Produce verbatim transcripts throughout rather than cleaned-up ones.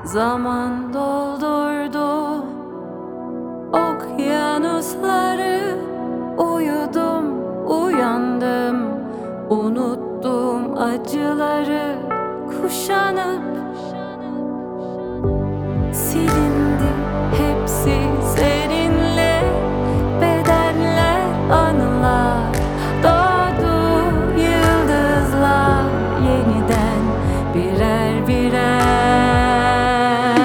Zaman doldurdu okyanusları. Uyudum, uyandım, unuttum acıları. Kuşanıp silindi hepsi seninle. Bedenler, anılar, doğdu yıldızlar yeniden birer birer.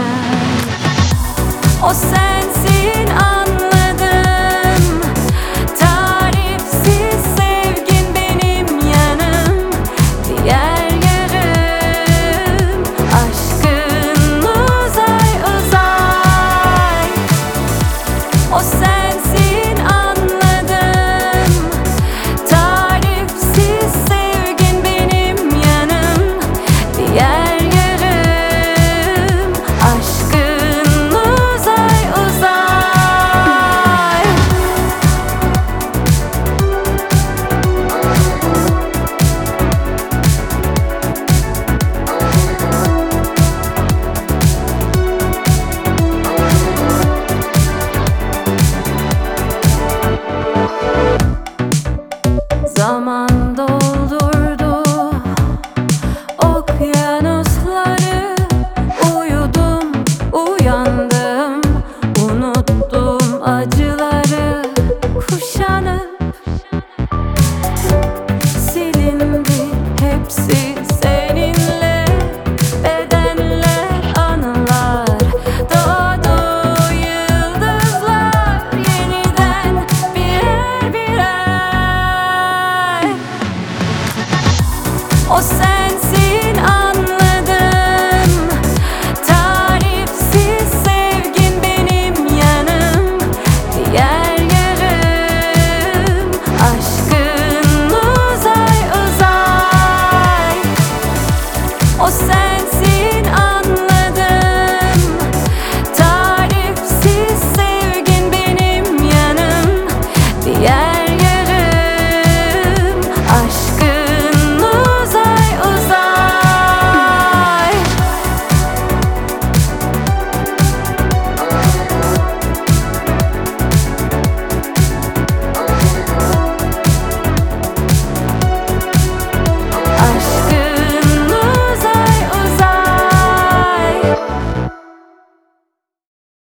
O sensin, anladım. Tarifsiz sevgin benim yanım. Diğer yarım aşkın uzay uzay. O sensin, anladım. Tarifsiz sevgin benim yanım. Diğer yarım aşkın uzay uzay. Zaman doldurdu okyanusları. Uyudum, uyandım, unuttum acıları. Kuşanıp silindi hepsi seninle. Bedenler, anılar, doğdu yıldızlar yeniden birer birer. O sensin.